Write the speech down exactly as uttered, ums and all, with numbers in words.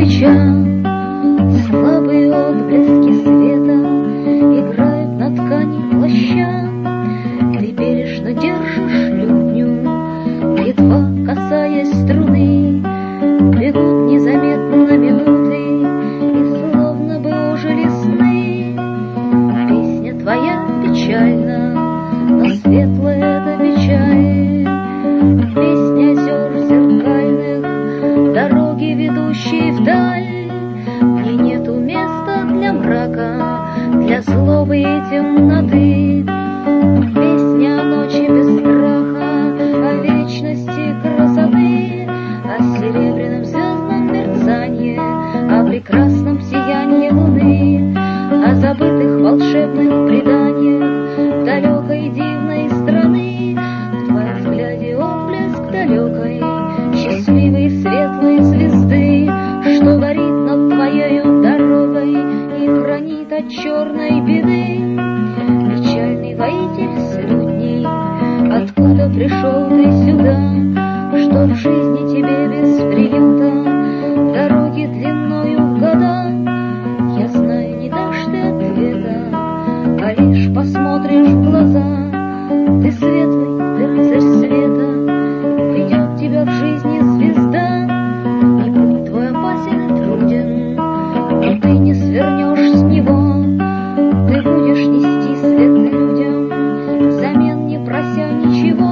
свеча, слабые отблески света играют на ткани плаща. Ты бережно держишь лютню, едва касаясь струны. Бегут незаметно минуты, и словно бы ожили сны. Песня твоя печальна, но светлая это печаль. Песня озер зеркальных, дороги, ведущие вдаль. Мне нету места для мрака, для злобы и темноты. Песня о ночи без страха, о вечности красоты, о серебряном звездном мерцании, о прекрасном сиянии луны, о забытых волшебных преданиях далекой дивной страны. В твоем взгляде отблеск далекой, счастливой светлой звезды, что горит над твоею дорогой и хранит от черной беды. Печальный воитель с лютней, откуда пришел ты сюда? Что в жизни тебе без приюта, дороги длиною в года? Я знаю, не дашь ты ответа, а лишь посмотришь в глаза. Ты светлый, ты рыцарь света, ведет тебя в жизни звезда. И путь твой опасен и труден, но ты не свернешь с него. Ты будешь нести свет людям, взамен не прося ничего.